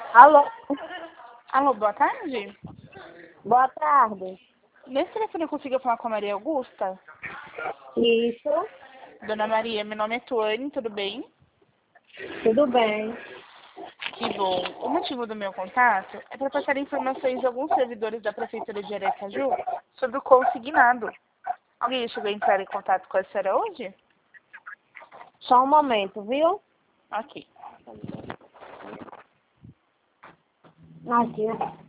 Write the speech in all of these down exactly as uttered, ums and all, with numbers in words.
Alô? Alô, boa tarde. Boa tarde. Nesse telefone eu consigo falar com a Maria Augusta? Isso, Dona Maria, meu nome é Tuane, tudo bem? tudo bem. Que bom. O motivo do meu contato é para passar informações de alguns servidores da Prefeitura de Aracaju sobre o consignado. Alguém chegou a entrar em contato com a senhora hoje? Só um momento, viu? Ok. Aqui.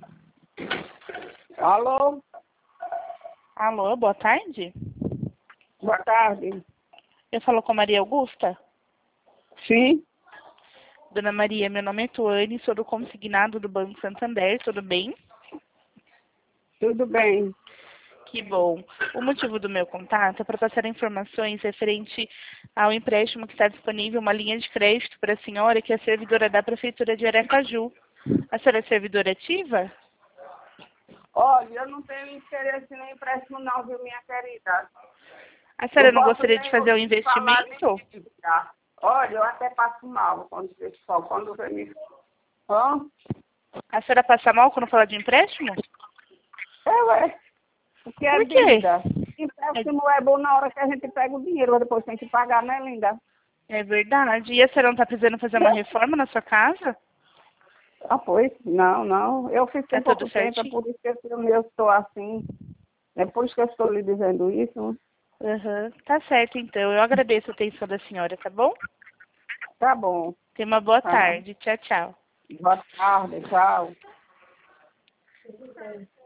Alô? Alô, boa tarde. Boa tarde. Eu falo com a Maria Augusta? Sim, Dona Maria, meu nome é Tuane, sou do consignado do Banco Santander, tudo bem? tudo bem. Que bom. O motivo do meu contato é para passar informações referente ao empréstimo que está disponível, uma linha de crédito para a senhora, que é servidora da Prefeitura de Aracaju. A senhora é servidora ativa? Olha, eu não tenho interesse no empréstimo não, viu, minha querida? A Eu senhora não posso gostaria de nem fazer um ouvir falar de investimento? dívida. Olha, eu até passo mal quando o pessoal, quando vem me... Hã? A senhora passa mal quando fala de empréstimo? É, ué. O que é Por quê? dívida? Empréstimo é bom na hora que a gente pega o dinheiro, depois tem que pagar, né, linda? É, é verdade. E a senhora não está precisando fazer uma reforma na sua casa? Ah, pois? Não, não. Eu fiz Tá tem tudo pouco tempo, é certinho? por isso que eu eu estou assim. É por isso que eu estou lhe dizendo isso. Aham. Tá certo, então. Eu agradeço a atenção da senhora, tá bom? Tá bom. Tenha uma boa Tá. tarde. Tchau, tchau. Boa tarde, tchau.